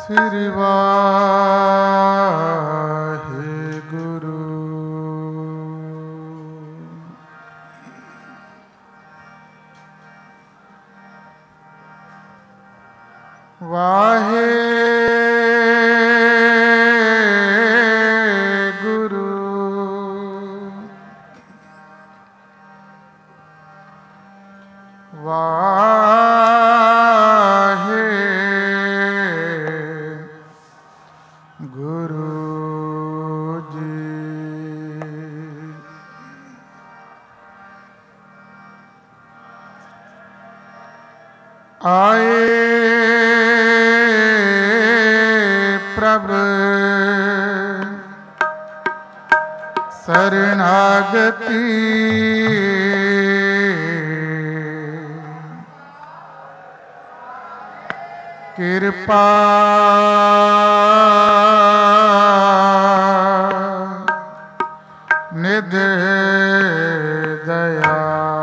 ਸ੍ਰੀ ਵਾਹਿਗੁਰੂ। ਵਾਹਿਗੁਰੂ ਵਾਹਿਗੁਰੂ ਜੀ। ਆਏ ਪ੍ਰਭ ਸਰਨਾਗਤੀ, ਕਿਰਪਾ ਨਿਧ ਦਇਆ।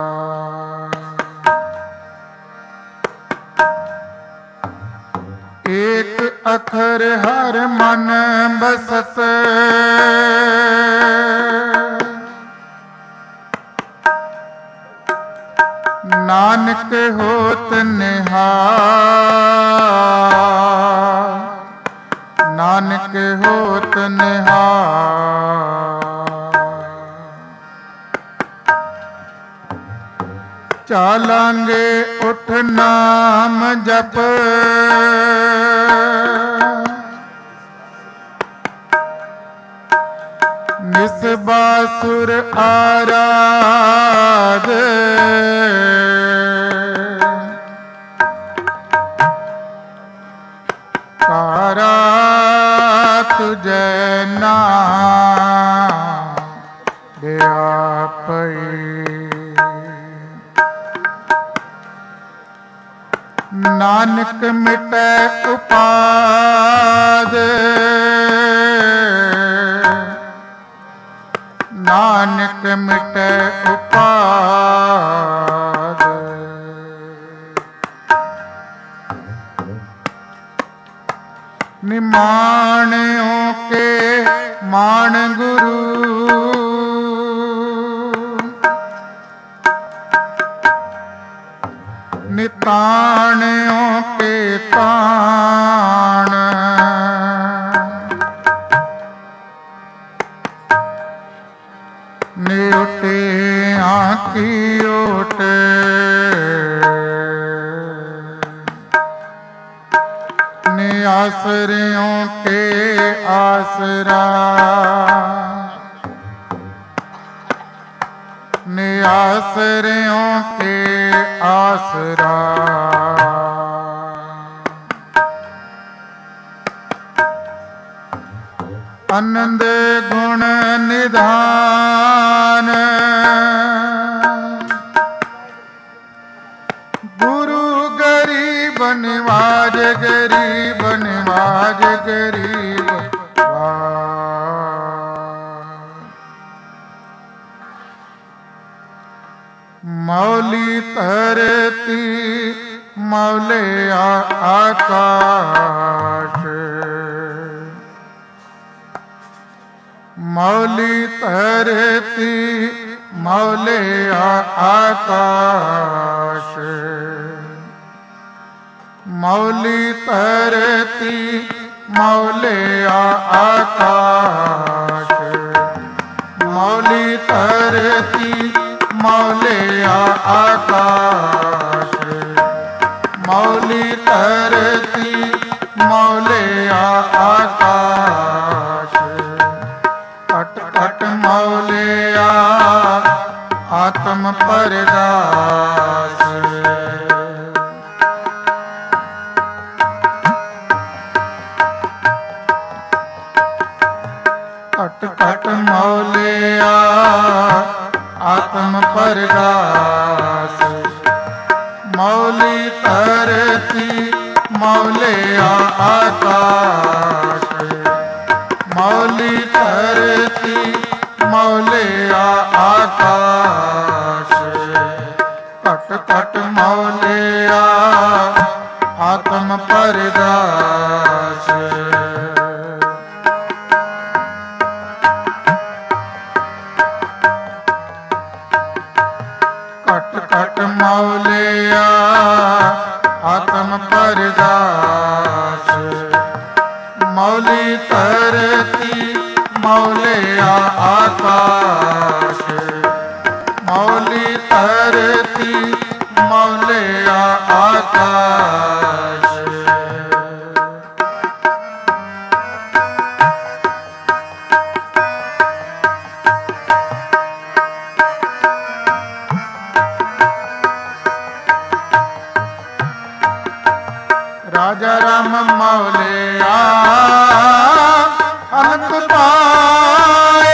ਏਕ ਅਖਰ ਹਰ ਮਨ ਬਸਤ, ਨਾਨਕ ਹੋਤ ਨਿਹਾਲ, ਨਾਨਕ ਹੋਤ ਨਿਹਾਲ। ਚਾਲਾਂਗੇ ਉਠ ਨਾਮ ਜਪ, ਨਿਸਬਾਸੁਰ ਆਰਾਧ, ਤਾਰਾ ਤੁਝੈ ਨਾਮ ਵਿਆਪਈ। ਨਾਨਕ ਮਿਟੈ ਉਪਾਦ, ਨਾਨਕ ਮਿਟੈ ਉਪਾਦ। ਨਿਮਾਣਿਓ ਕੇ ਮਾਣ ਗੁਰੂ, ਨਿਤਾਣਿਓ ਕੇ ਤਾਣ। ਨਿਉਟਿਆਂ ਕੀ ਓਟ, ਨਿਆਸਰਿਓ ਕੇ ਆਸਰਾ, ਨਿਆਸਰਿਓ ਕੇ ਆਸਰਾ। ਆਨੰਦ ਗੁਣ ਨਿਧਾਨ, ਗੁਰੂ ਗਰੀਬ ਨਿਵਾਜ, ਗਰੀਬ ਨਿਵਾਜ, ਗਰੀਬ ਮੌਲੀ ਧਰਤੀ, ਮੌਲੇ ਆਕਾਸ਼। ਮੌਲੀ ਧਰਤੀ, ਮੌਲੇ ਆਕਾਸ਼। ਮੌਲੀ ਧਰਤੀ, ਮੌਲੇ ਆਕਾਸ਼। ਮੌਲੀ ਧਰਤੀ, ਮੌਲੇ ਆਕਾਸ਼। ਮੌਲੀ ਧਰਤੀ, ਮੌਲੇ ਆਕਾਸ਼। ਘਟ ਘਟ ਮੌਲਿਆ ਆਤਮ ਪਰਦਾਸ। ਘਟ ਘਟ ਮੌਲਿਆ ਆਤਮ ਪਰਦਾਸ। ਮੌਲੀ ਧਰਤੀ, ਮੌਲੇ ਆਕਾਸ਼। ਮੌਲੀ ਧਰਤੀ, ਮੌਲੇ ਆਕਾਸ਼। ਘਟ ਘਟ ਮੌਲਿਆ ਆਤਮ ਪਰਗਾਸ। ਘਟ ਘਟ ਮੌਲਿਆ ਆਤਮ ਪਰਗਾਸ। ਮੌਲੀ ਧਰਤੀ ਮੌਲਿਆ ਆਕਾਸ਼। ਮੌਲੀ ਧਰਤੀ ਮੌਲਿਆ ਆਕਾਸ਼। ਰਾਜਾ ਰਾਮ ਮੌਲਿਆ ਅਨੰਤ ਪਾਏ।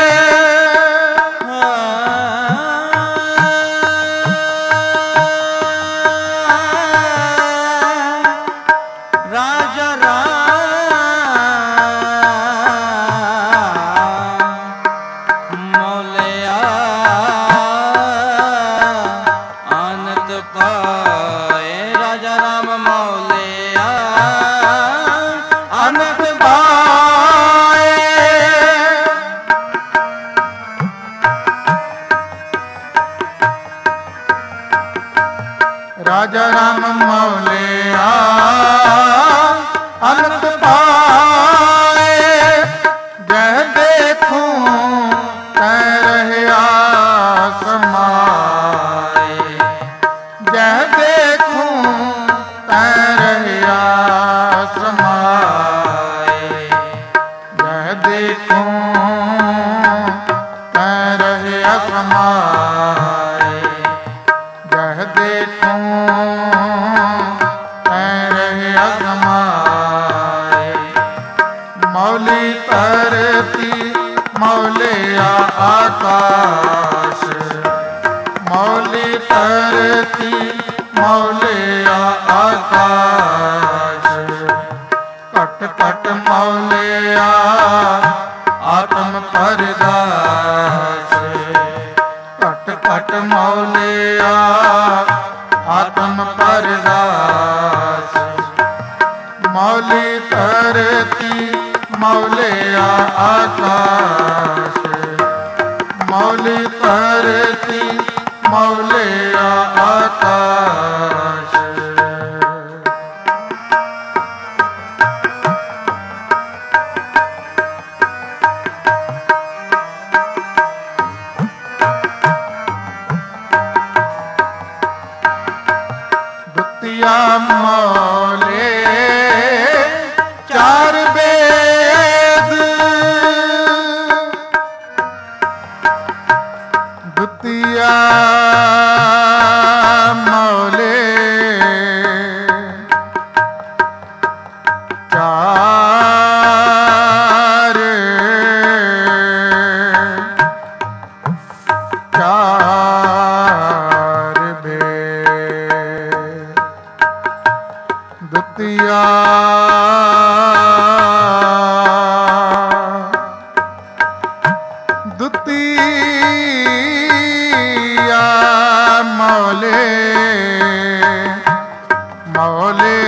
ਰਾਜਾ ਰਾਮ ਮੌਲਿਆ ਅਨੰਤ ਪਾਏ। ਰਾਜਾ ਰਾਮ ਮੌਲਿਆ ਅਨੰਤ ਪਾਏ। ਰਾਜਾ ਰਾਮ ਮੌਲਿਆ ਅਨੰਤ ਪਾਏ। ਜਹ ਦੇਖੂੰ ਤੈ ਰਹਿਆ ਸਮਾਏ। ਜਹ ਦੇਖੂੰ ਤੈ ਰਹਿਆ ਸਮਾਏ। ਜਹ ਦੇਖੂੰ ਤੈ ਰਹਿਆ ਸਮਾਏ। ਜਹ ਦੇਖੂੰ ਤੈ ਰਹਿਆ ਸਮਾਏ। ਮੌਲੀ ਧਰਤੀ ਮੌਲਿਆ ਆਕਾਸ਼। ਮੌਲੀ ਧਰਤੀ ਮੌਲਿਆ ਆਕਾਸ਼। ਘਟ ਘਟ ਮੌਲਿਆ ਆਤਮ ਪਰਗਾਸ। ਘਟ ਘਟ ਮੌਲਿਆ ਆਤਮ ਪਰਗਾਸ। ਮੌਲੀ ਧਰਤੀ ਮੌਲਿਆ ਆਕਾਸ਼। ਮੌਲੀ ਧਰਤੀ ਮੌਲਿਆ ਆਕਾਸ਼। ਦੁਤੀਆ ਮੌਲੇ ਚਾਰ ਵੇਦ। ਦੁਤੀਆ ਮੌਲੇ ਚਾਰ ਵੇਦ। ਦੁਤੀਆ ਦੁਤੀਆ ਮੌਲੇ ਮੌਲੇ।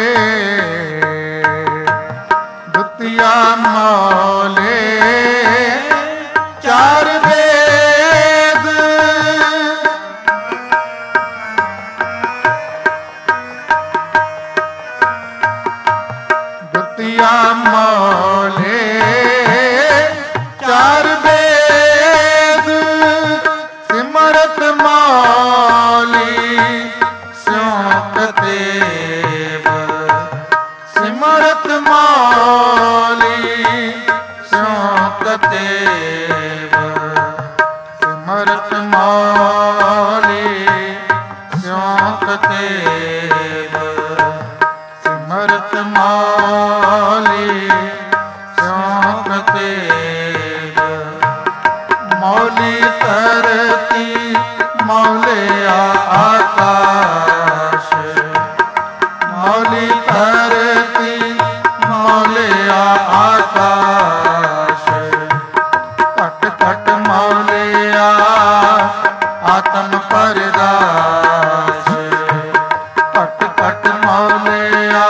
ਦੁਤੀਆ ਮੌਲੇ ਚਾਰ ਵੇਦ। ਦੁਤੀਆ ਮੌਲੇ ਚਾਰ ਵੇਦ। ਸਿਮਰਤ ਮੌਲੀ ਸਿਉ ਕਤੇਬ। ਸਿਮਰਤ ਮੌਲੀ ਸਿਉ ਕਤੇਬ। ਸਿਮਰਤ ਮੌਲੀ ਸਿਉ ਕਤੇਬ। ਸਿਮਰਤ ਮੌਲੀ ਸਿਉ ਕਤੇਬ। ਮੌਲੀ ਧਰਤੀ ਮੌਲਿਆ ਆਕਾਸ਼। ਮੌਲੀ ਧਰਤੀ ਮੌਲਿਆ ਆਕਾਸ਼। ਘਟ ਘਟ ਮੌਲਿਆ ਆਤਮ ਪਰਗਾਸ। ਘਟ ਘਟ ਮੌਲਿਆ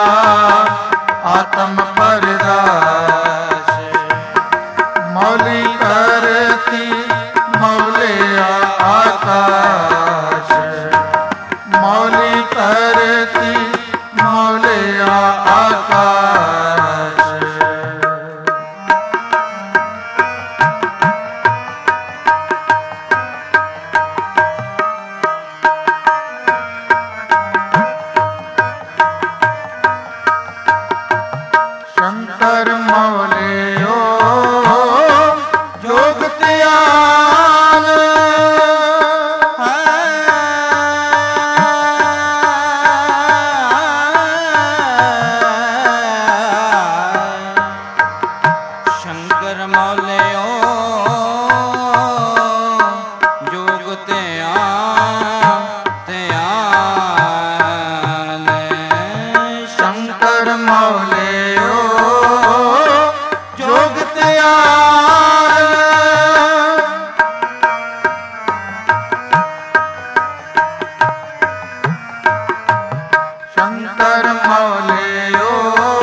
ਮੌਲਿਆ ਆਕਾਸ਼। ਸ਼ੰਕਰ ਮੌਲਿਓ ਜੋਗ ਧਿਆਨ ਸ਼ੰਕਰ ਮੌਲਿਓ ਜੋਗ ਧਿਆਨ ਸ਼ੰਕਰ ਮੌਲਿਓ ਜੋਗ ਧਿਆਨ ਸ਼ੰਕਰ ਮੌਲਿਓ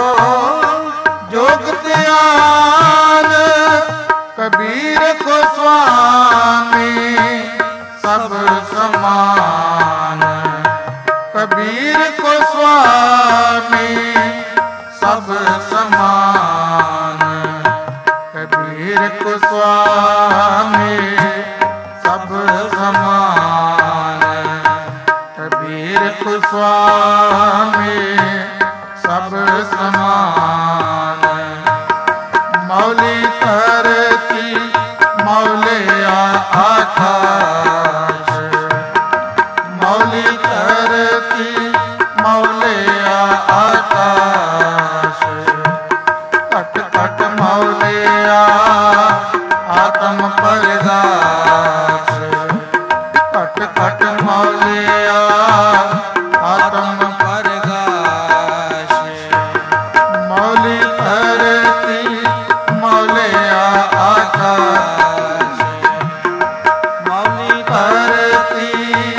ਜੋਗ ਧਿਆਨ ਕਬੀਰ ਕੋ ਸੁਆਮੀ ਸਭ ਸਮਾਨ ਕਬੀਰ ਕੋ ਸੁਆਮੀ ਸਭ ਸਮਾਨ ਕਬੀਰ ਕੋ ਸੁਆਮੀ ਸਭ ਸਮਾਨ ਕਬੀਰ ਕੋ ਸੁਆਮੀ ਸਭ ਸਮਾਨ ਮੌਲੀ ਧਰਤੀ ਮੌਲਿਆ ਆਕਾਸ਼ ਮੌਲੀ ਧਰਤੀ ਮੌਲਿਆ ਆਕਾਸ਼ ਘਟ ਘਟ ਮੌਲਿਆ ਆਤਮ ਪਰਗਾਸ ਘਟ ਘਟ ਮੌਲਿਆ ਆਤਮ ਪਰਗਾਸ਼ ਮੌਲੀ ਧਰਤੀ ਮੌਲਿਆ ਆਕਾਸ਼ ਮੌਲੀ ਧਰਤੀ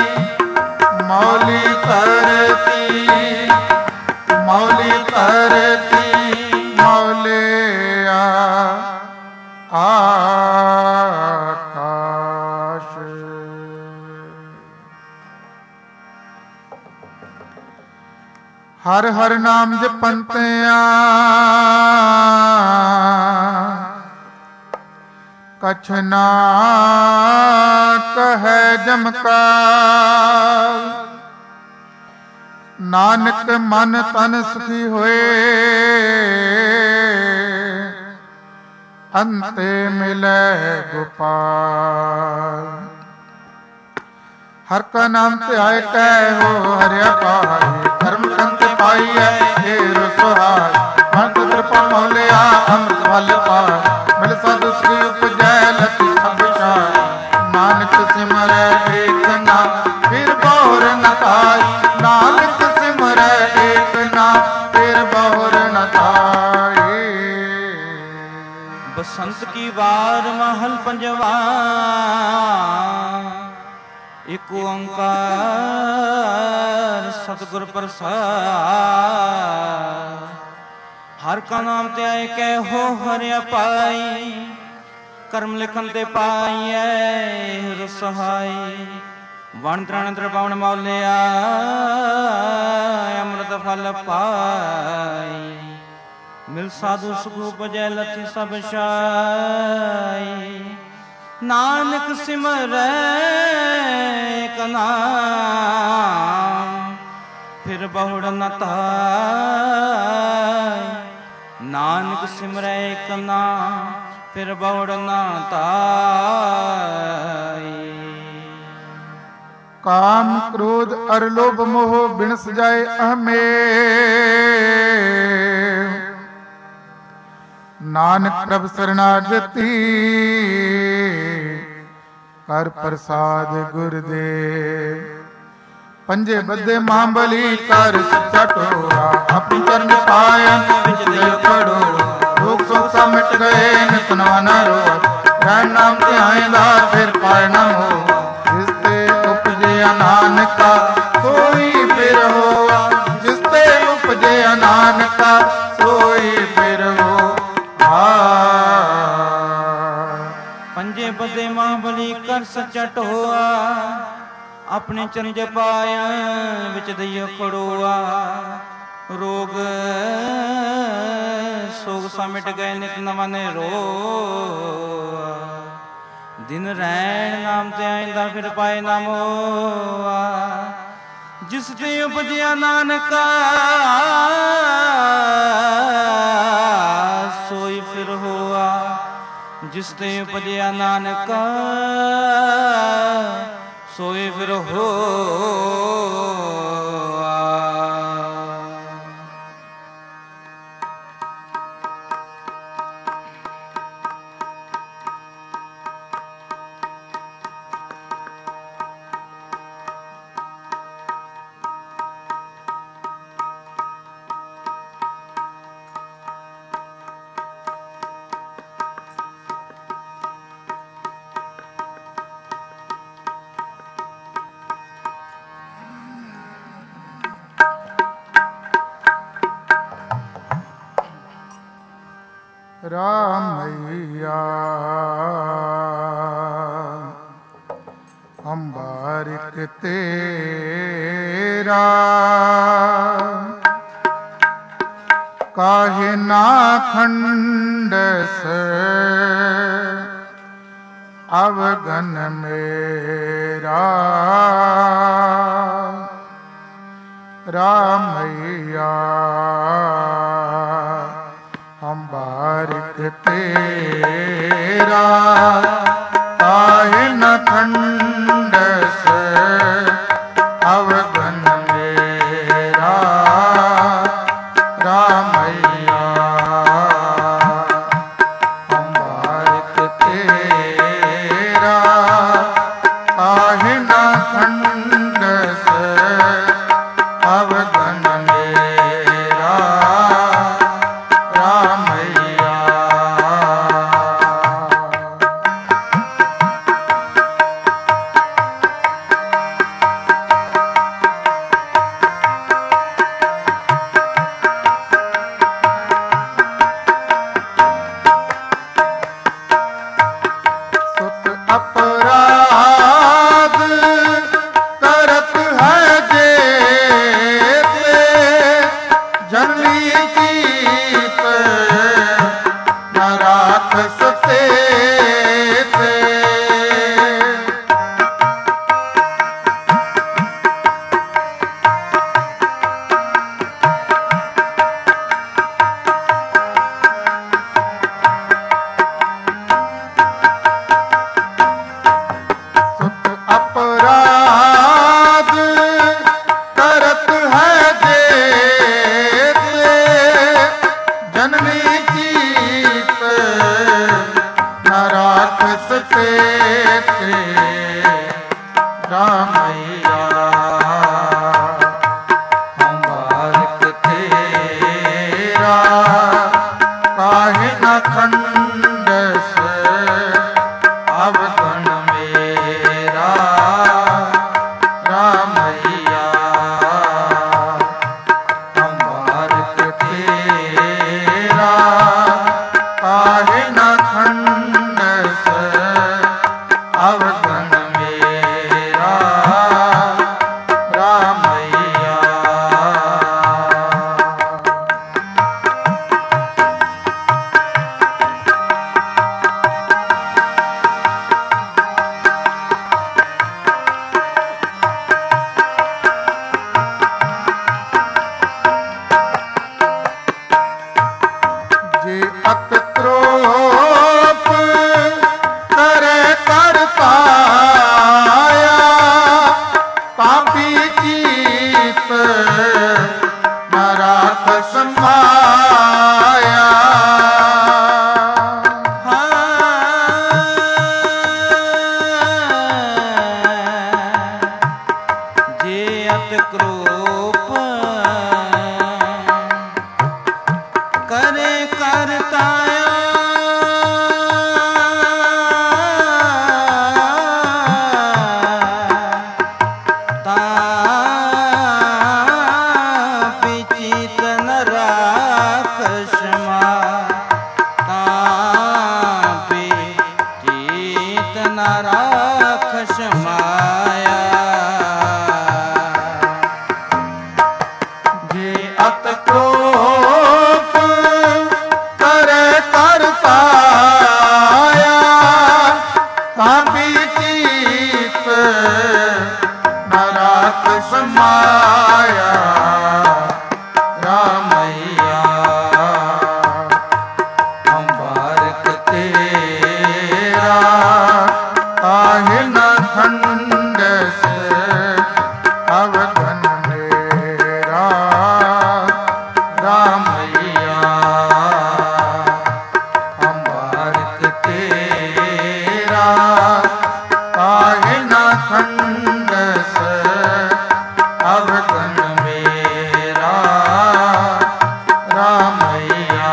ਮੌਲੀ ਧਰਤੀ ਮੌਲੀ ਧਰਤੀ ਮੌਲਿਆ ਆਕਾਸ਼। ਹਰ ਹਰ ਨਾਮ ਜਪੰਤਿਆਂ ਕਛ ਨਾ ਕਹੈ ਜਮਕਾਰ ਨਾਨਕ ਮਨ ਤਨ ਸੁਖੀ ਹੋਏ ਅੰਤੇ ਮਿਲੈ ਗੋਪਾਲ। ਹਰ ਕਾ ਨਾਮ ਧਿਆਏ ਕੈ ਹੋ ਹਰਿਆ ਪਾਈ ਧਰਮ ਸੰਤ ਪਾਈਐ ਏ ਰਸੋਹਾਈ ਮਨ ਕਿਰਪਾ ਮੌਲਿਆ ਅੰਮ੍ਰਿਤ ਫਲ ਪਾਈ ਮਿਲ ਸਾਧੂ ਸ੍ਰੀ ਉਪਜੈ ਲਖੀ ਸਭ ਛਾਈ ਨਾਨਕ ਸਿਮਰੈ ਏਕ ਨਾਮ ਫਿਰ ਬਹੁਰ ਨ ਪਾਈ ਨਾਨਕ ਸਿਮਰੈ ਏਕ ਨਾਮ ਫਿਰ ਬਹੁਰ ਨ ਪਾਈ। ਬਸੰਤ ਕੀ ਵਾਰ ਮਹਲ ਪੰਜਵਾ ਇਕ ਓੰਕਾਰ ਸਤਿਗੁਰ ਪ੍ਰਸਾਦ। ਹਰ ਕਾ ਨਾਮ ਤੇ ਆਏ ਕੈ ਹੋ ਹਰਿਆ ਪਾਈ ਕਰਮ ਲਿਖਨ ਤੇ ਪਾਈਐ ਰਸਹਾਈ ਵਣ ਤ੍ਰਣ ਤ੍ਰਿਪਾਵਨ ਮੌਲਿਆ ਅੰਮ੍ਰਿਤ ਫਲ ਪਾਈ ਮਿਲ ਸਾਧੂ ਸੁਖ ਉਪਜੈ ਲਥਿ ਸਭ ਛਾਈ ਨਾਨਕ ਸਿਮਰੈ ਏਕ ਨਾਮ ਫਿਰ ਬਹੁੜ ਨ ਧਾਈ ਨਾਨਕ ਸਿਮਰੈ ਏਕ ਨਾਮ ਫਿਰ ਬਹੁੜ ਨ ਧਾਈ। ਕਾਮ ਕ੍ਰੋਧ ਅਰ ਲੋਭ ਮੋਹ ਬਿਨ ਸਜਾਏ ਅਹਮੇ ਨਾਨਕ ਪ੍ਰਭ ਸਰਨਾਗਤੀ ਕਰ ਪ੍ਰਸਾਦ ਗੁਰ ਦੇ ਪੰਜੇ ਬੱਦੇ ਮਾਂਬਲੀ ਕਰ ਸੱਚਾ ਟੋਆ ਆਪਣੀ ਚਰਨ ਪਾਇਨ ਵਿੱਚ ਦੇ ਖੜੋ ਦੁੱਖ ਸੁਖ ਸਭ ਮਿਟ ਗਏ ਨਿਤ ਨਵਾ ਨਾ ਰੋ ਰਹਿ ਨਾਮ ਧਿਆਇਂਦਾ ਫਿਰ ਪਾਇ ਨਾ ਹੋ ਜਿਸ ਤੇ ਉਪਜੇ ਨਾਨਕਾ ਸੋਈ ਫਿਰ ਹੋਆ ਜਿਸ ਤੇ ਉਪਜੇ ਨਾਨਕਾ ਸੋਈ ਫਿਰ ਹੋ ਪੰਜੇ ਬੱਦੇ ਮਾਂਬਲੀ ਕਰ ਸੱਚਾ ਟੋਆ ਆਪਣੇ ਚਰਨ ਜਪਾਇਆ ਵਿੱਚ ਦਈਓ ਖੜੋਆ रोग सोग सा मिट गए नित नवाने रो दिन रैन नाम ते आइंदा फिर पाए नामो जिस ते उपजया नानका सोई फिर हुआ जिस ते उपजया नानका सोई फिर हो रामैया अंबारिक तेरा काहे ना खंडस अवगन मेरा रामैया अंबारिक तेरा काहे न खंडस अवगन मेरा रामैया अंबारिक तेरा काहे न खंडस अवगन मेरा रामैया सुत अपराध करत है जेते जननी जीत न राखस तेते सुत अपराध करत है जेते जननी जीत न राखस तेते रामैया अंबारिक तेरा काहे न खंडस अवगन मेरा रामैया अंबारिक तेरा काहे न खंडस अवगन मेरा रामैया जे अत क्रोप करे कर पाया पापी जीत न राखस माया जे अत क्रोप करे करताया तापि चित न राखस तापि चित न राखस माया जे अत मैया अम्बारक तेरा काहे न खंडस अवगन मेरा रामैया अम्बारक तेरा काहे न खंडस अवगन मेरा रामैया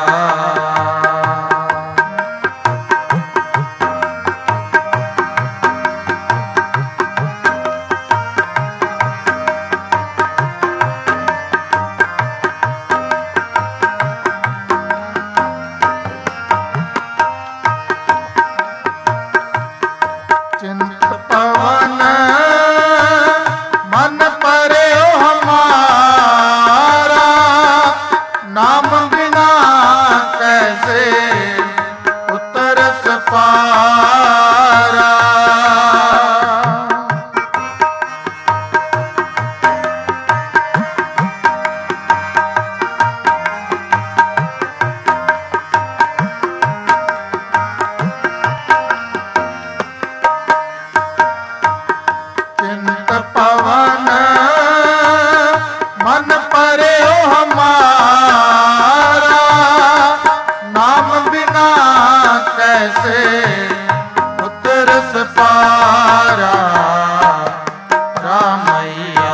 चिंत पवन मन परे हमारा नाम बिना कैसे उतरस पारा चिंत पवन मन परे हमारा नाम बिना कैसे उतरस पारा रामैया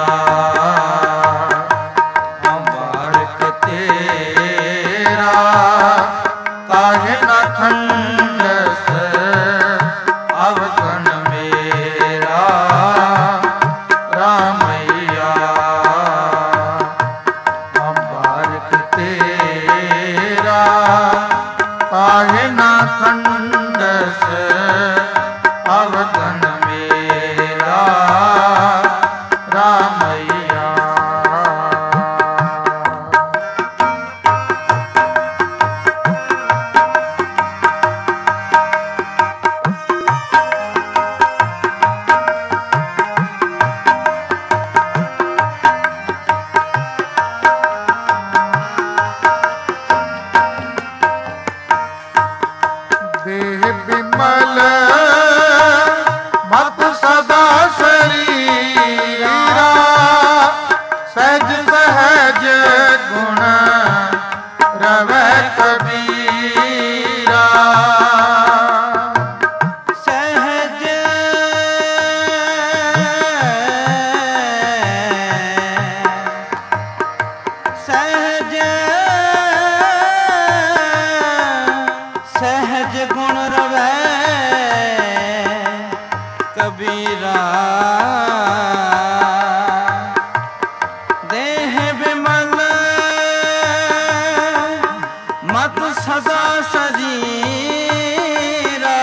अम्बारक तेरा काहे न खंडस अवगन मेरा रामैया अम्बारक तेरा काहे न खंडस अवगन मेरा रामैया देह विमल मत सदा शरीरा सहज सहज गुण रवै कबीरा सहज सहज सहज गुण रवै कबीरा देह विमल मत सदा सजीरा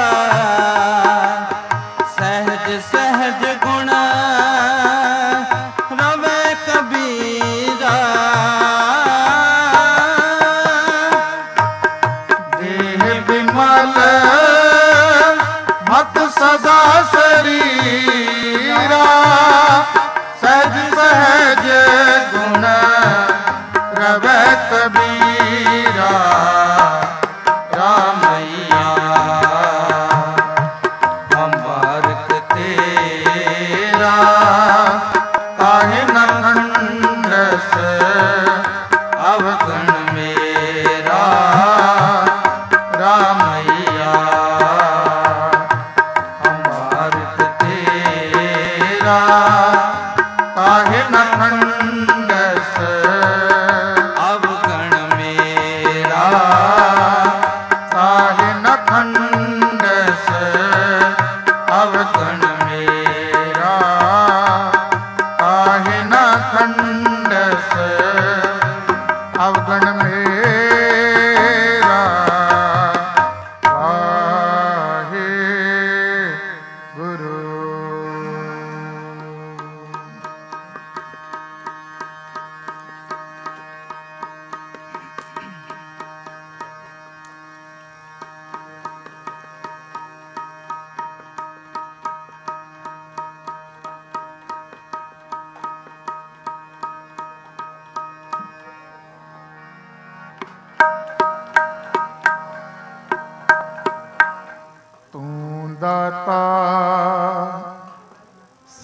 सहज सहज गुण रवै कबीरा देह विमल मत सदा शरीरा सहज सहज गुण रवै कबीरा रामैया अम्बारक तेरा काहे न खंडस अवगन मेरा रामैया अम्बारक तेरा काहे न खंडस अवगण मेरा काहे न खंडस अवगन मेरा काहे न खंडस अवगन मेरा वाहे गुरु।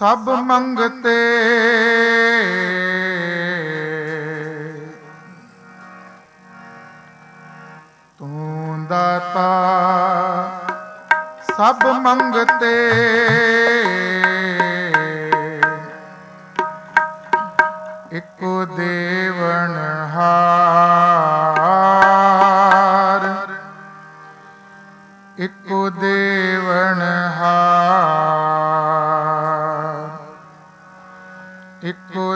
ਸਭ ਮੰਗਤੇ ਤੂੰ ਦਾਤਾ ਸਭ ਮੰਗਤੇ ਇੱਕੋ ਦੇਵਨਹਾਰ ਇੱਕੋ ਦੇਵਨਹਾਰ ਇੱਕੋ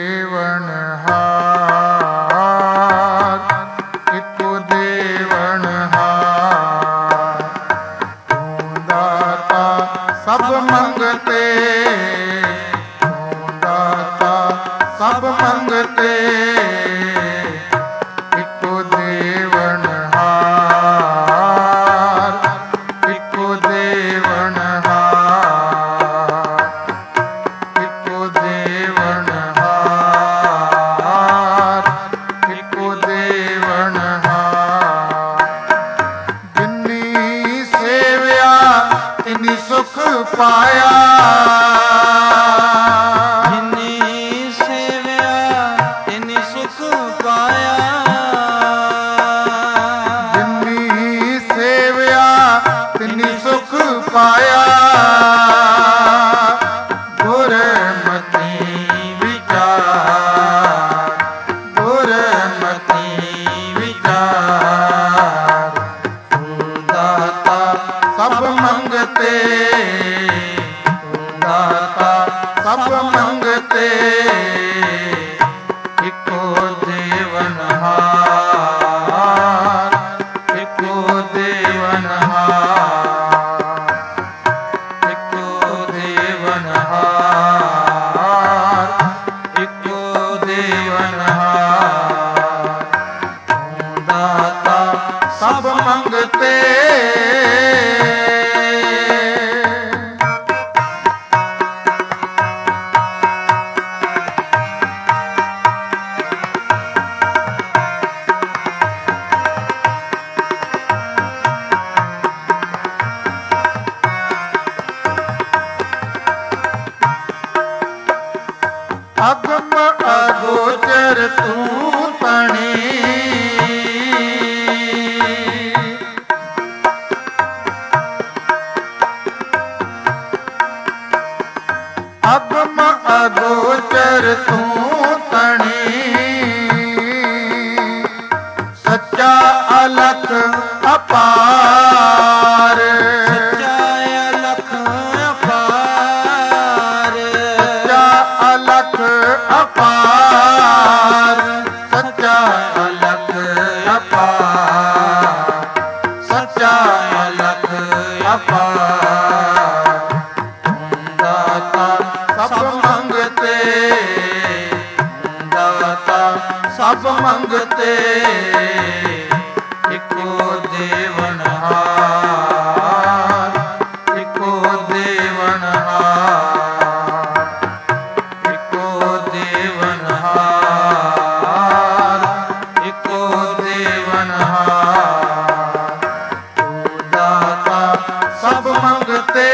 ਦੇਵਨਹਾਰ ਇੱਕੋ ਦੇਵਨਹਾਰ ਤੂੰ ਦਾਤਾ ਸਭ ਮੰਗਤੇ ਤੂੰ ਦਾਤਾ ਸਭ ਮੰਗਤੇ ਇੱਕੋ ਦੇਵਨਹਾਰ ਇੱਕੋ ਦੇਵਨਹਾਰ ਇੱਕੋ ਦੇਵਨਹਾਰ ਇੱਕੋ ਦੇਵਨਹਾਰ ਜਿਨੀ ਸੇਵਿਆ ਤਿਨੀ ਸੁਖ ਪਾਇਆ ਪਾਇਆ ਗੁਰਮਤਿ ਵਿਚਾਰ ਗੁਰਮਤਿ ਵਿਚਾਰ ਤੂੰ ਦਾਤਾ ਸਭ ਮੰਗਤੇ ਤੂੰ ਦਾਤਾ ਸਭ ਮੰਗਤੇ ਇੱਕੋ ਦੇਵਨਹਾਰ ਇੱਕੋ ਦੇਵਨਹਾਰ ਸਭ ਮੰਗਤੇ ਅਗਮ ਅਗੋਚਰ ਤੂੰ ਤਣੀ ਅਗਮ ਅਗੋਚਰ ਤੂੰ ਤਣੀ ਸੱਚਾ ਅਲਖ ਅਪਾਰ ਸੱਚਾ ਅਲਖ ਅਪਾਰ ਸੱਚਾ ਅਲਖ ਅਪਾਰ ਸੱਚਾ ਅਲਖ ਅਪਾਰ ਸੱਚਾ ਅਲਖ ਅਪਾਰ ਸਭ ਮੰਗਤੇ ਦਾਤਾ ਸਭ ਮੰਗਤੇ ਇੱਕੋ ਦੇਵਨਹਾਰ ਇੱਕੋ ਦੇਵਨਹਾਰ ਇੱਕੋ ਦੇਵਨਹਾਰ ਇੱਕੋ ਦੇਵਨਹਾਰ ਤੂੰ ਦਾਤਾ ਸਭ ਮੰਗਤੇ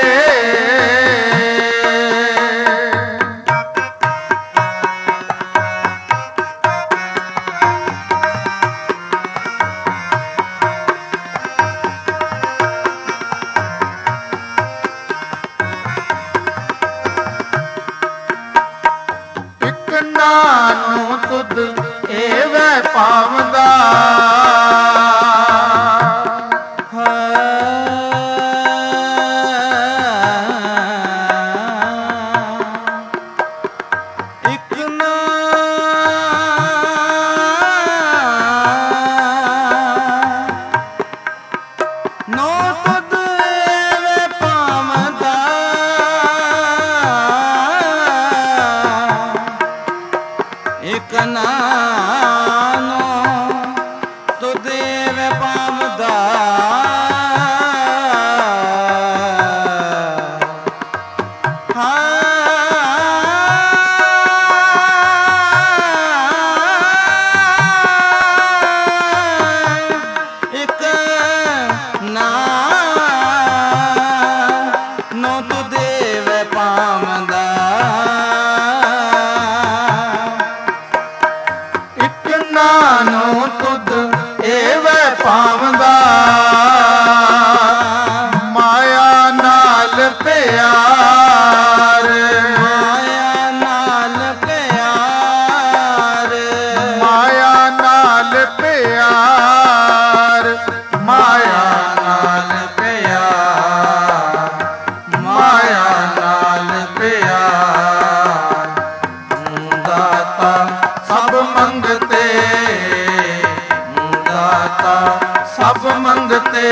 ਦਾਤਾ ਸਭ ਮੰਗਤੇ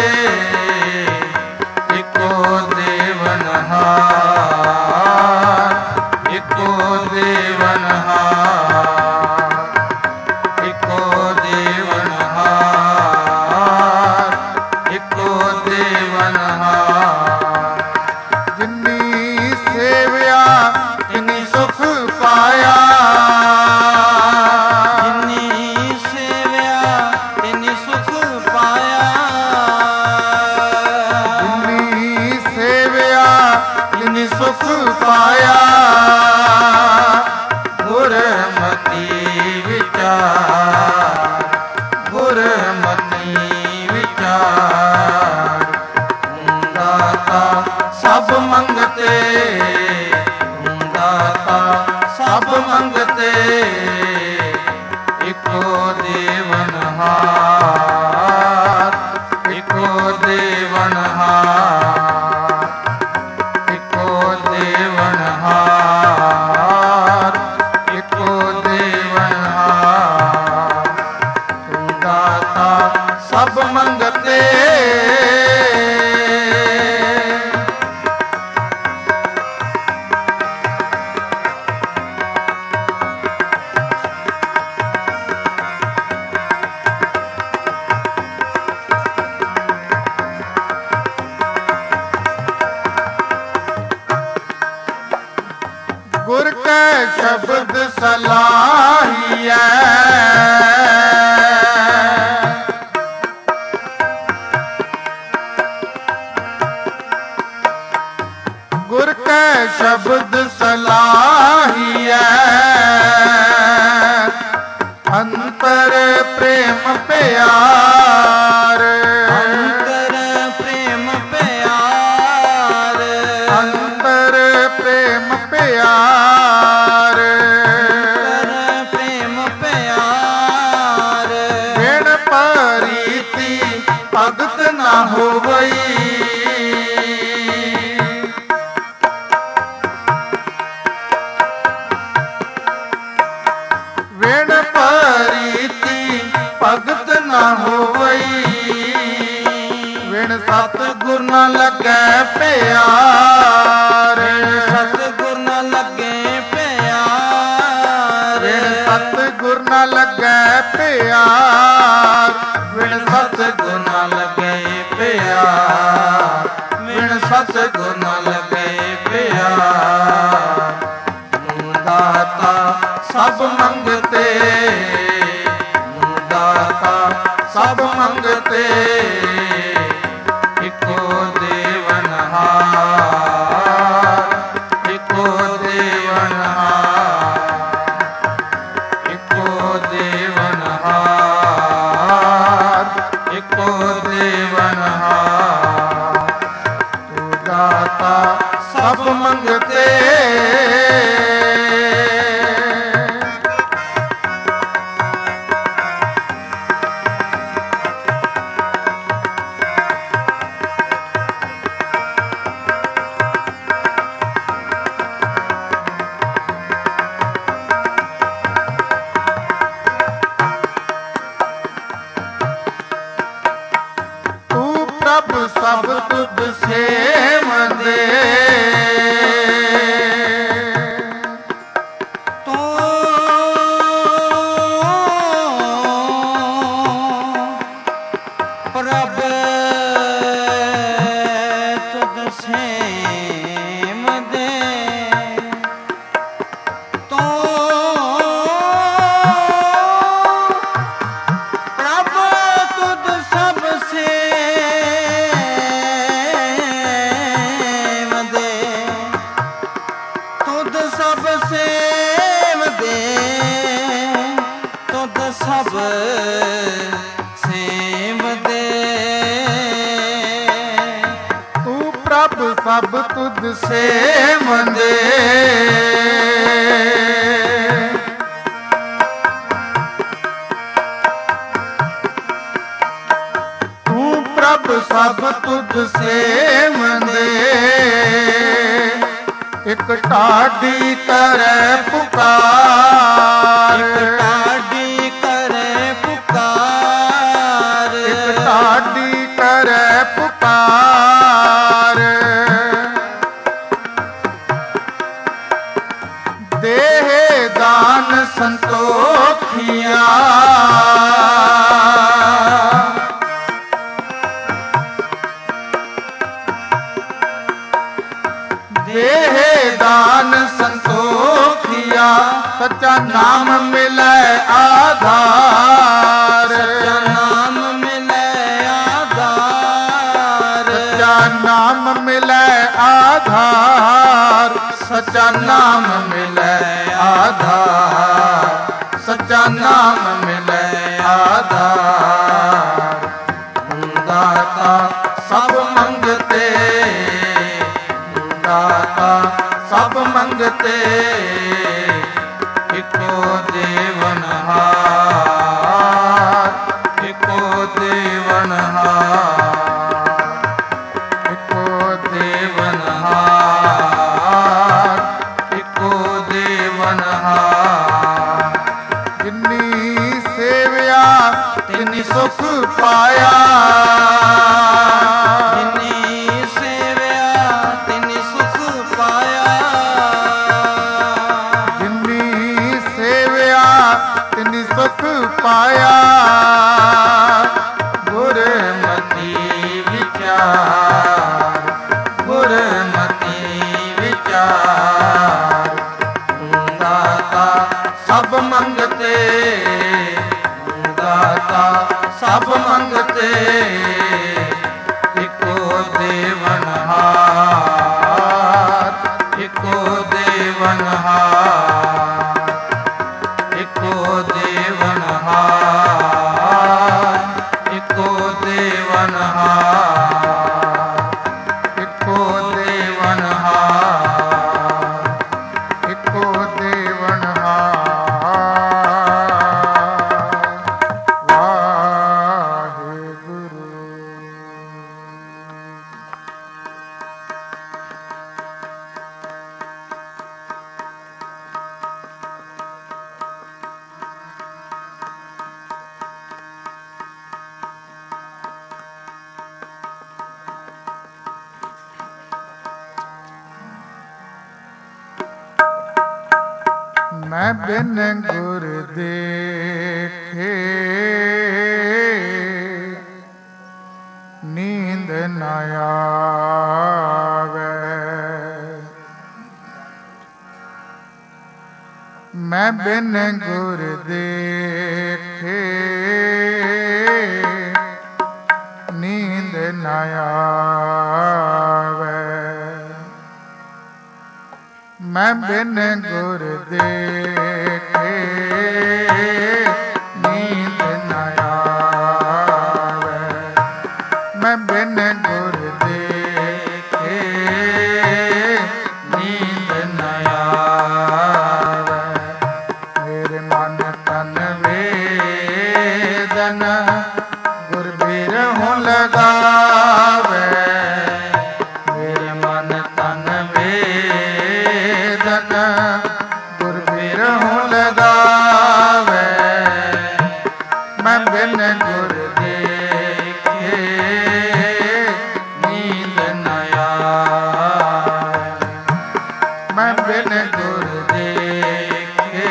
ਇੱਕੋ ਦੇਵਨਹਾਰ ਇੱਕੋ ਦੇਵਨਹਾਰ ਇੱਕੋ ਦੇਵਨਹਾਰ ਇੱਕੋ ਦੇਵਨਹਾਰ ਜਿਨੀ ਸੇਵਿਆ ਤਿਨੀ ਸੁਖ ਪਾਇਆ ਜਿਨੀ ਸੇਵਿਆ ਤਿਨੀ ਸੁਖ ਪਾਇਆ ਜਿਨੀ ਸੇਵਿਆ ਤਿਨੀ ਸੁਖ ਪਾਇਆ ਗੁਰਮਤਿ ਵਿਚਾਰ ਗੁਰਮਤਿ ਵਿਚਾਰ ਦਾਤਾ ਸਭ ਮੰਗਤੇ ਦਾਤਾ ਸਭ ਮੰਗਤੇ ਇੱਕੋ ਦੇਵਨਹਾਰ ਇੱਕੋ ਦੇਵਨਹਾਰ ਇੱਕੋ ਦੇਵਨਹਾਰ ਇੱਕੋ ਦੇਵਨਹਾਰ ਦਾਤਾ ਸਭ ਮੰਗਤੇ ਗੁਰ ਕੈ ਸ਼ਬਦ ਸਲਾਹੀਐ ਗੁਰ ਕੈ ਸ਼ਬਦ ਸਲਾਹੀਐ ਅੰਤਰ ਪ੍ਰੇਮ ਪਿਆਰ ਅੰਤਰ ਪ੍ਰੇਮ ਪਿਆਰ ਅੰਤਰ ਪ੍ਰੇਮ ਪਿਆਰ ਅੰਤਰ ਪ੍ਰੇਮ ਪਿਆਰ ਬਿਨ ਪਰੀਤੀ ਭਗਤ ਨਾ ਹੋਵਈ ਬਿਨ ਪਰੀਤੀ ਭਗਤ ਨਾ ਹੋਵਈ ਬਿਨ ਸਤਿਗੁਰ ਨ ਲੱਗੈ ਪਿਆਰ ਸਤਿਗੁਰ ਨ ਲੱਗੇ ਪਿਆਰ ਬਿਨ ਸਤਿਗੁਰ ਨ ਲੱਗੈ ਪਿਆਰ ਬਿਨ ਸਤਿਗੁਰ ਨ ਲੱਗੈ ਪਿਆਰ ਬਿਨ ਸਤਿਗੁਰ ਨ ਲੱਗੈ ਪਿਆਰ ਦਾਤਾ ਸਭ ਮੰਗਤੇ ਦਾਤਾ ਸਭ ਮੰਗਤੇ ਇੱਕੋ ਦੇਵਨਹਾਰ ਇੱਕੋ ਦੇਵਨਹਾਰ ਇੱਕੋ ਦੇਵਨਹਾਰ ਇੱਕੋ ਦੇਵਨਹਾਰ ਤੂੰ ਦਾਤਾ ਸਭ ਮੰਗਤੇ ਪ੍ਰਭ ਸਭ ਤੁਧ ਸੇਵਦੇ ਤੂੰ ਪ੍ਰਭ ਤੁਧ ਸੇਵਦੇ ਤੂੰ ਪ੍ਰਭ ਤੁਧ ਸਭ ਸੇਵਦੇ ਤੁਧ ਸਭ ਸੇਵਦੇ ਤੁਧ ਸਭ ਸੇਵਦੇ ਤੂੰ ਪ੍ਰਭ ਸਭ ਤੁਧ ਸੇਵਦੇ ਤੂੰ ਪ੍ਰਭ ਸਭ ਤੁਧ ਸੇਵਦੇ ਇੱਕ ਢਾਡੀ ਕਰੈ ਪੁਕਾਰ ਇੱਕ ਢਾਡੀ ਕਰੈ सच्चा नाम मिले आधार, सच्चा नाम मिले आधार, सच्चा नाम मिले आधार, सच्चा नाम मिले आधार, सच्चा नाम मिले आधार। दाता सब मंगते, दाता सब मंगते, इको देवनहार, इको देवनहार, इको देवनहार, इको देवनहार। जिन्नी सेविया तिन्नी सुख पाया, जिन्नी सेविया तिन्नी सुख पाया, जिन्नी सेविया तिन्नी सुख पाया। गुरमति विचार, गुरमति विचार। दाता सब मंगते, दाता सब मंगते, इको देवनहार, इको देवनहार, इको देवनहार, इको देवनहार, इको देवनहार, इको देवनहार। वाहेगुरु। मैं बिन गुर देखे नींद न आवे, मैं बिन गुर देखे नींद न आवे, मैं बिन गुर देखे नींद न आवे, मैं बिन गुर देखे नींद न आवे। मेरे मन तन वेदन गुर बिरहु लगावे, मेरे मन तन वेदन गुर बिरहु लगावे, मैं बिन गुर देखे नींद न आवे, मैं बिन गुर देखे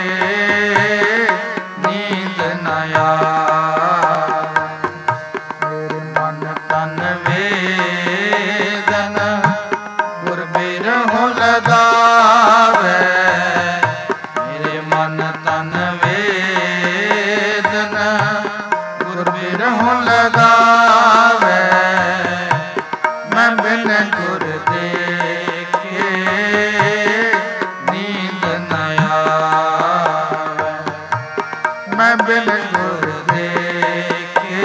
नींद न आवे। मेरे मन तन वेदन गुर बिरहु लगावे, मेरे मन तन वेदन गुर बिरहु लगावे, मैं बिन गुर देखे नींद न आवे, मैं बिन गुर देखे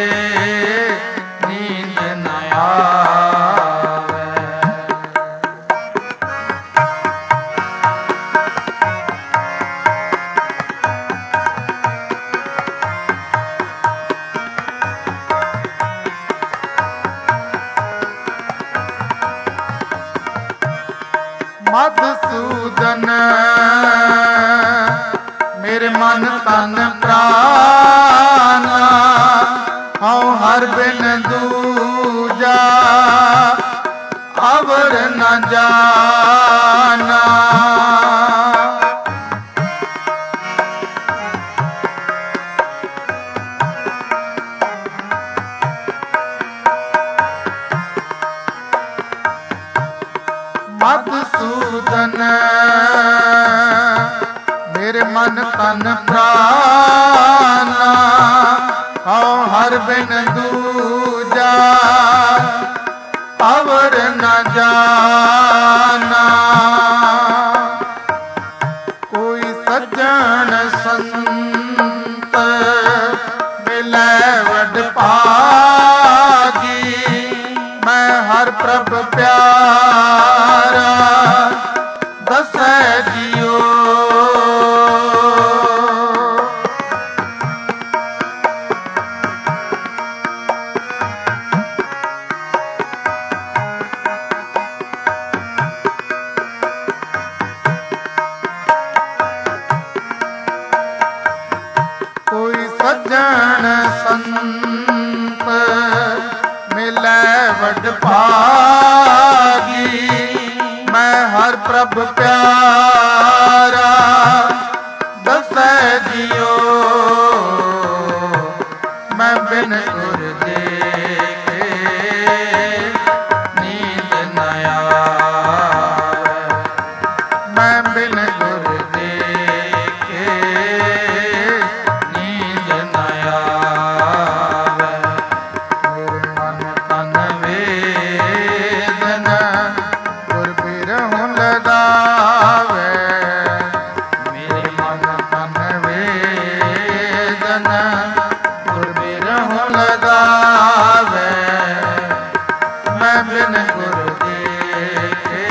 नींद न आवे। मधुसूदन मेरे मन तन प्राण, हूँ हर बिन दूजा अवर न जाना। मधुसूदन मेरे मन तन प्राणा हौ हर बिन दूजा अवर न जाना। कोई सज्जन संत मिलै वड भागी मैं हर प्रभ प्यारा दसै जियो। सज्जन संत मिलै वड भागी मैं हर प्रभ प्यारा दसै जियो। मैं बिन गुर देखे नींद न आवे मैं बिन गुर देखे नींद न आवे। मेरे मन तन वेदन गुर बिरहु लगावे मेरे मन तन वेदन गुर बिरहु लगावे। मैं बिन गुर देखे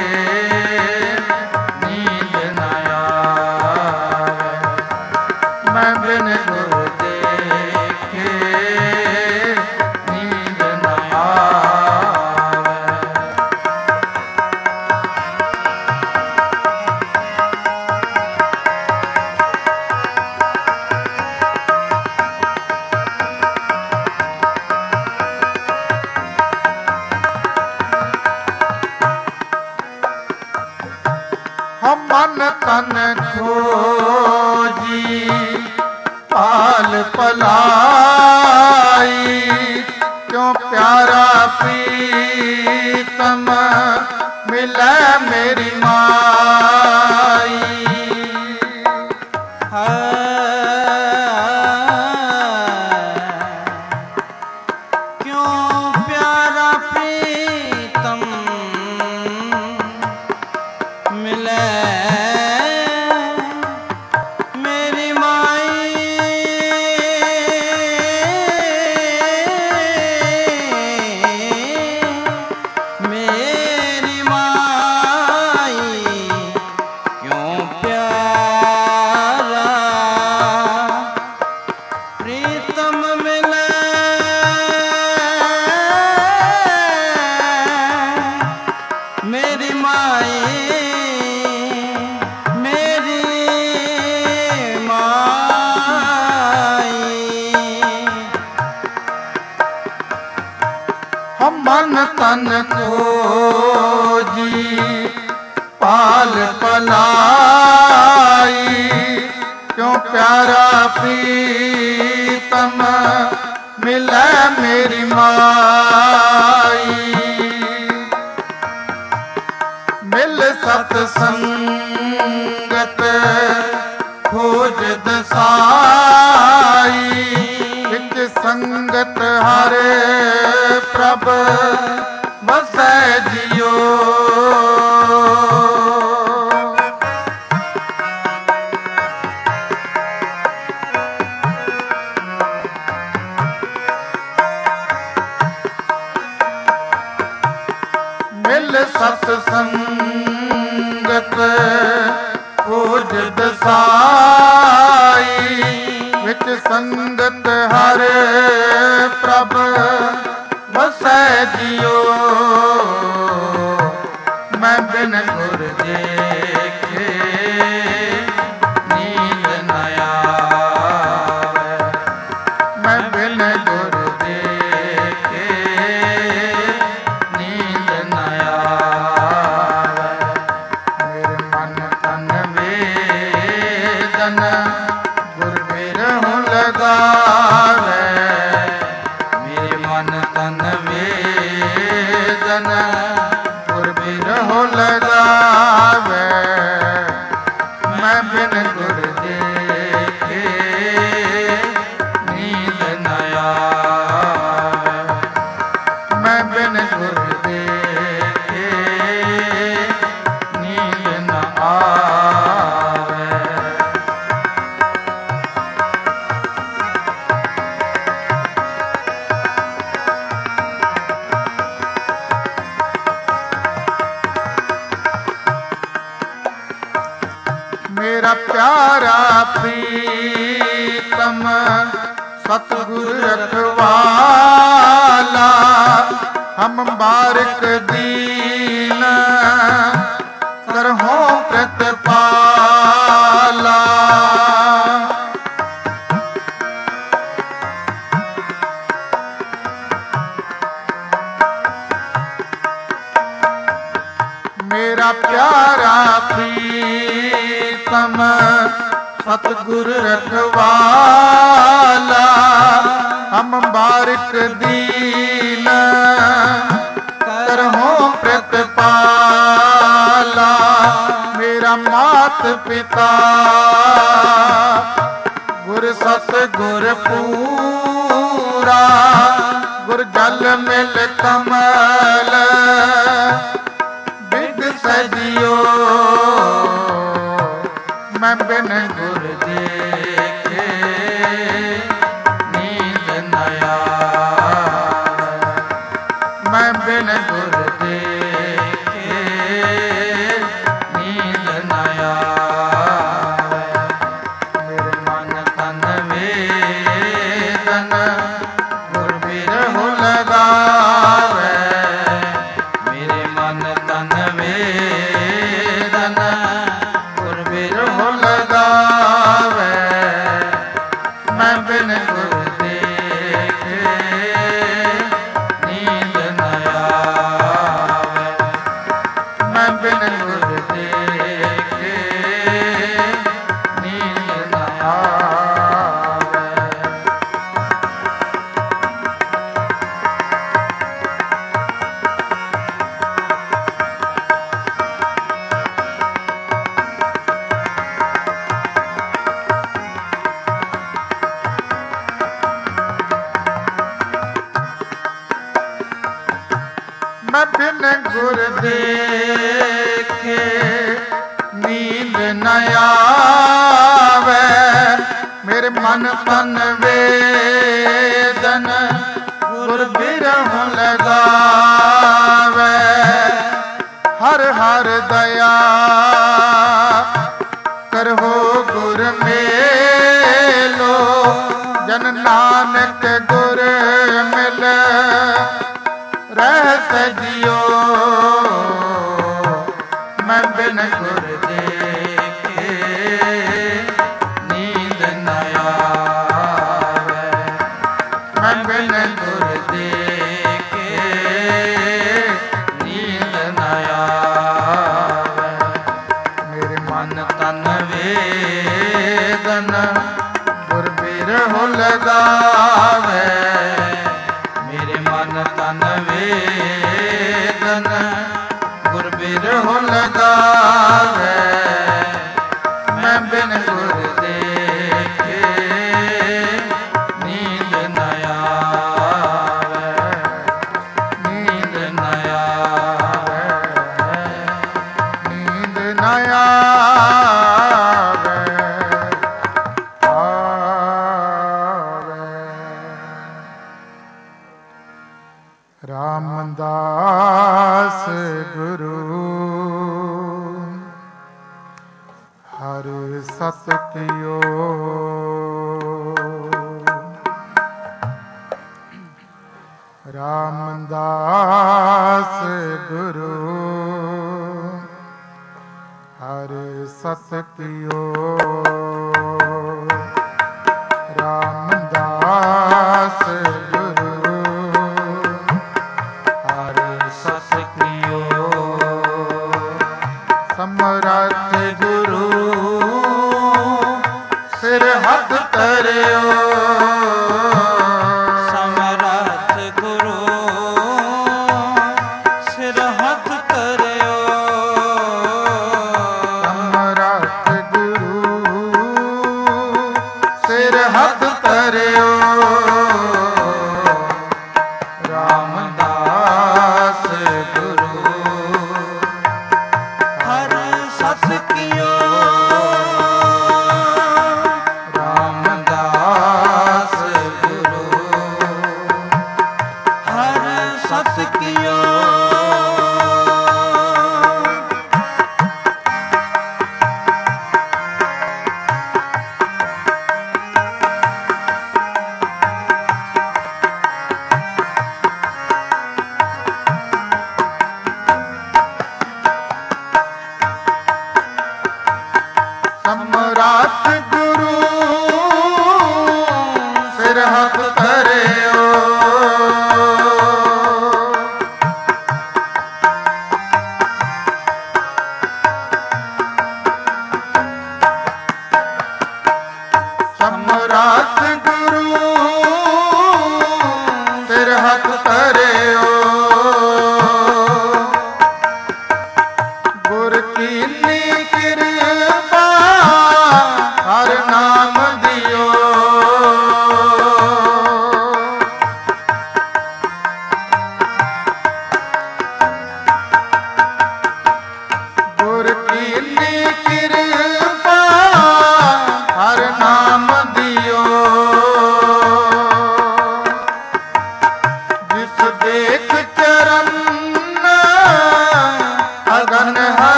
नींद न आवे मैं बिन गुर देखे नींद न आवे। हम मन तन खोजी पाल पलाई क्यों प्यारा प्रीतम मिलै मेरी माई। क्यों प्यारा प्रीतम मिले मेरी माई। मेरी माई क्यों प्यारा प्रीतम मिले मेरी माई। मेरी माई हम मन तन खोजी पाल पलाई क्यों प्यारा प्रीतम मिलै मेरी माई। मिल सतसंगत खोज दसाई विच संगत हरे प्रभ बसै जियो। मिल सतसंगत खोज दसाई विच संगत हरे प्रभ बसै जियो। मैं बिन गुर देखे नींद न आवे मैं बिन गुर देखे नींद न आवे। मेरे मन तन वेदन गुर बिरहु लगावे मेरे मन तन वेदन गुर बिरहु लगावे मैं बिन गुर दे प्यारा प्रीतम सतगुर रखवाला, हम बारिक दीन करहो प्रतिपाला। मेरा प्यारा प्रीतम सतगुर रखवाला, हम बारिक दीन करहो प्रतिपाला। मेरा मात पिता गुर सतगुर पूरा, गुर जल मिल कमल सजियो। मैं बिन गुर देखे नींद न आवे, मैं बिन गुर देखे नींद न आवे। मेरे मन तन वेदन गुर बिरहु लगावे, मेरे मन तन वेदन गुर बिरहु लगावे। मैं बिन गुर देखे नींद न आवे, मैं बिन गुर देखे नींद न आवे। मैं बिन गुर देखे नींद न आवे, मेरे मन तन वेदन गुर बिरहु लगावे। हर हर दया करहो गुर मेलो, जन नानक गुर मिल रह सजियो। मैं बिन गुर देखे नींद न आवे, मैं बिन गुर देखे नींद न आवे। मेरे मन तन वेदन गुर बिरहु लगावे, मेरे मन तन वेदन गुर बिरहु लगावे। मैं बिन गुर देखे नींद न आवे, नींद न आवे, नींद न आवे, आवे। रामदास गुरु हर सत कियो, रामदास गुरु हर सत कियो। रामदास गुरु हर सत कियो, समरथ गुरु सिर हथ तरियो। समरथ गुरु सिर हथ तरियो, समरथ गुरु सिर हथ तरियो। रामदास गुरु हर सत कियो, रामदास गुरु हर सत कियो।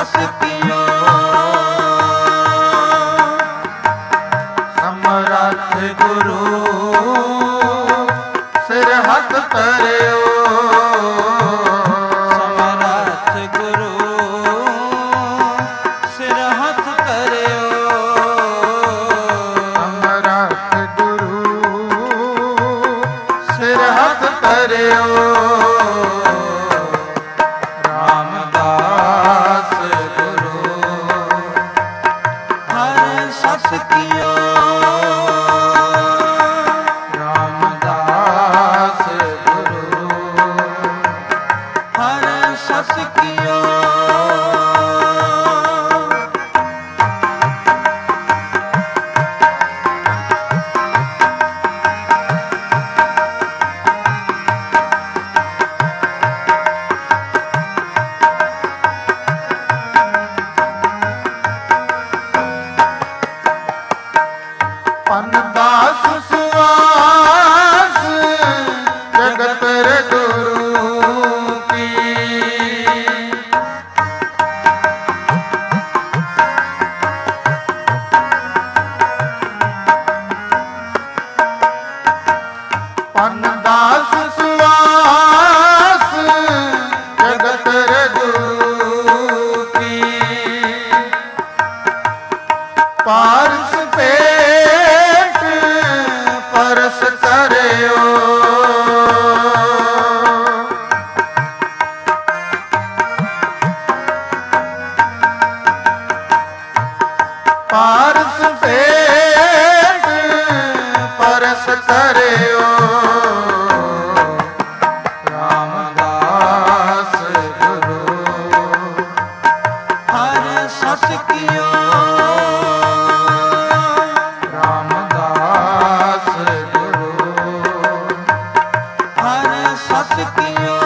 ਸਸ ਕੀਓ ਸਮਰੱਥ ਗੁਰੂ ਸਿਰ ਹੱਥ ਧਰਿਓ ਸਮਰੱਥ ਗੁਰੂ ਸਿਰ ਹੱਥ ਧਰਿਓ ਸਮਰੱਥ ਗੁਰੂ ਸਿਰ ਹੱਥ ਧਰਿਓ ਰਾਮਦਾਸ ਗੁਰੂ ਹਰ ਸਸ ਕੀਓ ਰਾਮਦਾਸ ਗੁਰੂ ਹਰ ਸਸ ਕੀਓ ਪਨ ਦਾਸ ਸੁਆਸ ਜਗਤ ਰੇ ਗੁਰੂ ਕੀ ਪਨ ਦਾਸ ਸੁਆਸ ਜਗਤ ਰੇ ਗੁਰੂ ਕੀ ਪਾਰਸ ਪੇਟ ਪਰਸ ਕਰਿਓ ਪਾਰਸ ਪੇਟ ਪਰਸ ਕਰਿਓ ਰਾਮਦਾਸ ਗੁਰੂ ਹਰ ਸਸ ਕੀਓ ਰਾਮਦਾਸ ਗੁਰੂ ਹਰ ਸਸ ਕੀਓ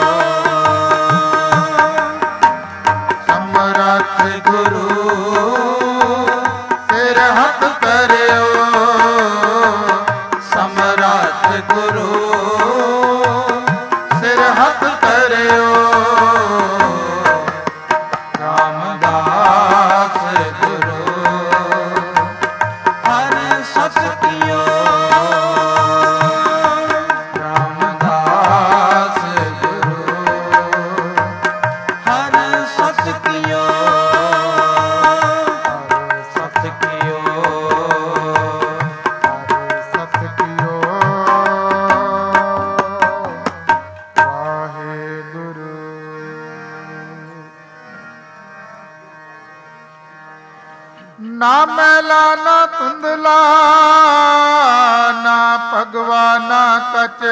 ਸਮਰੱਥ ਗੁਰੂ ਸਿਰ ਹੱਥ ਧਰਿਓ ਸਮਰੱਥ ਗੁਰੂ ਸਿਰ ਹੱਥ ਧਰਿਓ ਰਾਮਦਾਸ ਗੁਰੂ ਹਰ ਸਸ ਕੀਓ ਰਾਮਦਾਸ ਗੁਰੂ ਹਰ ਸਸ ਕੀਓ ਸਤ ਕੀਓ ਸਤ ਕੀਓ ਵਾਹਿਗੁਰੂ ਨਾ ਮੈਲਾ ਨਾ ਧੁੰਦਲਾ ਨਾ ਭਗਵਾ ਨਾ ਕਚ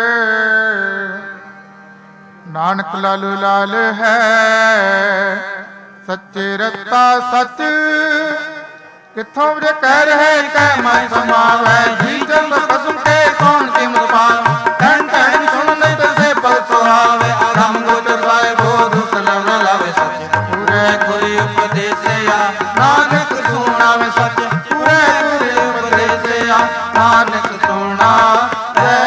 ਨਾਨਕ ਲਾਲੂ ਲਾਲ ਹੈ ਸੱਚੇ ਰਤਾ ਸੱਚ ਕਿੱਥੋਂ ਵਜ ਕਹਿ ਰਹੇ ਕਹਿ ਮਨ ਸਮਾਵੈ ਜੀ ਜਨ ਕਸਮ ਕੇ ਕੌਣ ਕੀਮਤ ਪਾਵੈ ਕਹਿਣ ਕਹਿਣ ਸੁਣ ਨਹੀਂ ਤਸੇ ਪਲ ਸੁਹਾਵੇ ਆਗਮ ਗੋਚਰ ਪਾਏ ਬੋਧ ਸਲਮ ਨ ਲਾਵੇ ਸੱਚ ਪੂਰੇ ਗੁਰੀ ਉਪਦੇਸਿਆ ਨਾਨਕ ਸੁਣਾਵੇ ਸੱਚ ਪੂਰੇ ਗੁਰੀ ਉਪਦੇਸਿਆ ਨਾਨਕ ਸੁਣਾਵੇ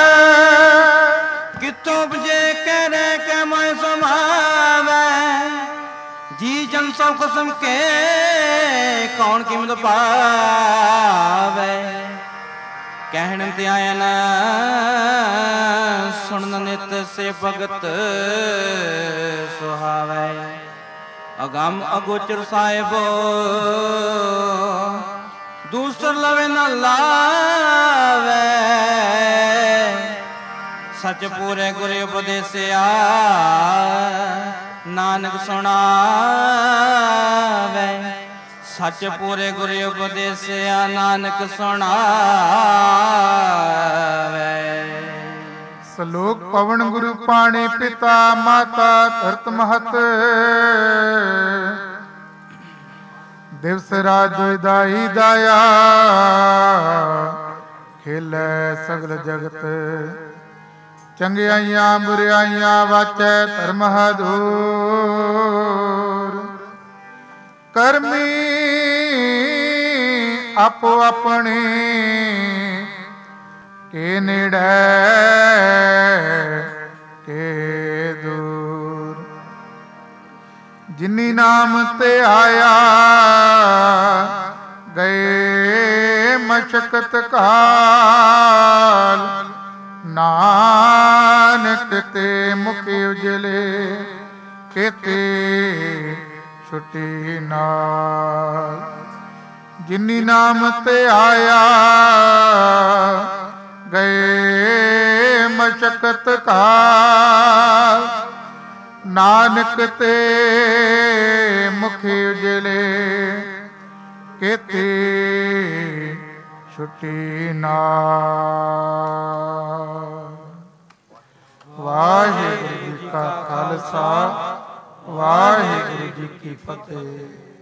ਕਿਤੋਂ ਬਜੇ ਕਹਿ ਰਹੇ ਕਿ ਮੈਂ ਸਮਾਵੈ ਜੀ ਜਨ ਸਭ ਕਸਮ ਕੇ ਕੌਣ ਕੀਮਤ ਪਾਵੇ ਕਹਿਣ ਤੇ ਆਇਆ ਨਾ ਸੁਣਨ ਨਿਤ ਸੇ ਭਗਤ ਸੁਹਾਵੇ ਅਗੰਮ ਅਗੋਚਰ ਸਾਹਿਬੋ ਦੂਸਰ ਲਵੇ ਨਾ ਲਾਵੇ ਸਚ ਪੂਰੇ ਗੁਰੇ ਉਪਦੇਸਿਆ ਨਾਨਕ ਸੁਣਾਵੇ ਸਚ ਪੂਰੇ ਗੁਰੇ ਉਪਦੇਸਿਆ ਨਾਨਕ ਸੁਣਾਵੇ ਸਲੋਕ ਪਵਨ ਗੁਰੂ ਪਾਣੀ ਪਿਤਾ ਮਾਤਾ ਧਰਤ ਮਹਤ ਦਿਵਸ ਰਾਜ ਦਾਈ ਦਾਇਆ ਖੇਲੇ ਸਗਲ ਜਗਤ ਚੰਗਿਆਈਆਂ ਬੁਰਿਆਈਆਂ ਵਾਚੈ ਧਰਮ ਹਦੂਰ ਕਰਮੀ ਆਪੋ ਆਪਣੀ ਕੇ ਨੇੜੇ ਕੇ ਦੂਰ ਜਿਨੀ ਨਾਮ ਤੇ ਆਇਆ ਗਏ ਮਸ਼ਕਤ ਕਾਲ, ਨਾਨਕ ਤੇ ਮੁਖ ਉਜਲੇ ਕੇਤੇ ਛੁਟੀ ਨਾਲ। ਜਿਨੀ ਨਾਮ ਤੇ ਆਇਆ ਗਏ ਮਸ਼ਕਤ ਕਾਲ, ਨਾਨਕ ਤੇ ਮੁਖ ਉਜਲੇ ਕੇਤੇ ਛੁਟੀ ਨਾਲ। ਵਾਹਿਗੁਰੂ ਜੀ ਕਾ ਖਾਲਸਾ, ਵਾਹਿਗੁਰੂ ਜੀ ਕੀ ਫਤਿਹ।